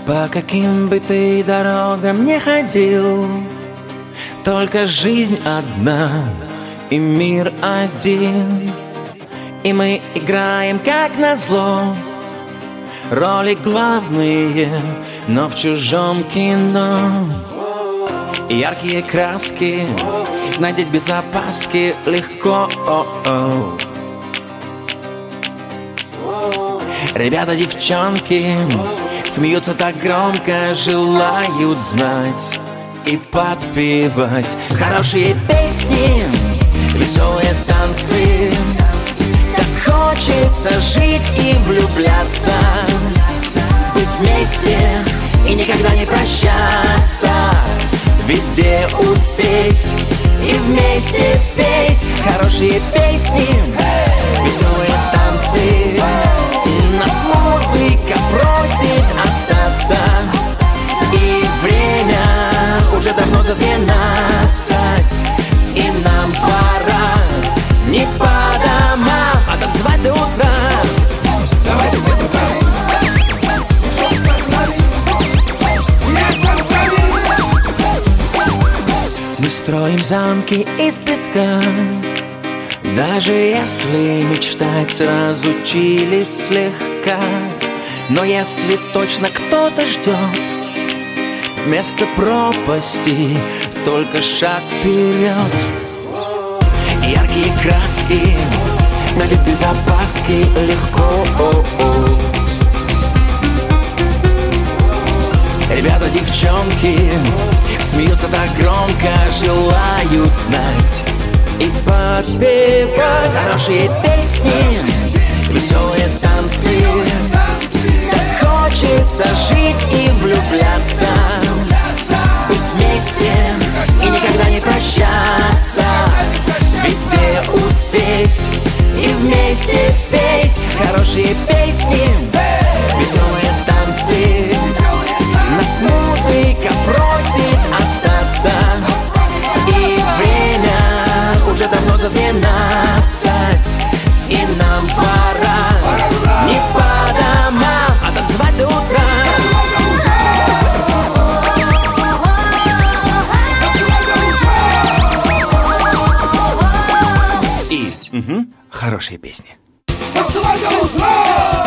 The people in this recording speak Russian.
По каким бы ты дорогам не ходил, только жизнь одна и мир один. И мы играем как назло роли главные, но в чужом кино. Яркие краски надеть без опаски легко. Ребята, девчонки смеются так громко, желают знать и подпевать хорошие песни, веселые танцы. Так хочется жить и влюбляться, быть вместе и никогда не прощаться, везде успеть и вместе спеть хорошие песни, веселые танцы. Нас музыка просит остаться, и время уже давно за 12, и нам пора не по домам, а танцевать до утра. Давайте вместе с нами. Мы строим замки из песка, даже если мечтать разучились слегка. Но если точно кто-то ждет вместо пропасти только шаг вперед. Яркие краски надеть без опаски легко. Ребята, девчонки смеются так громко, желают знать и подпевать хорошие песни, веселые танцы. Так хочется жить и влюбляться, быть вместе и никогда не прощаться, везде успеть и вместе спеть хорошие песни, веселые танцы. Нас музыка просит остаться, и время уже давно за 12, и нам пора не по домам, а танцевать до утра. И хорошие песни. Танцевать до утра!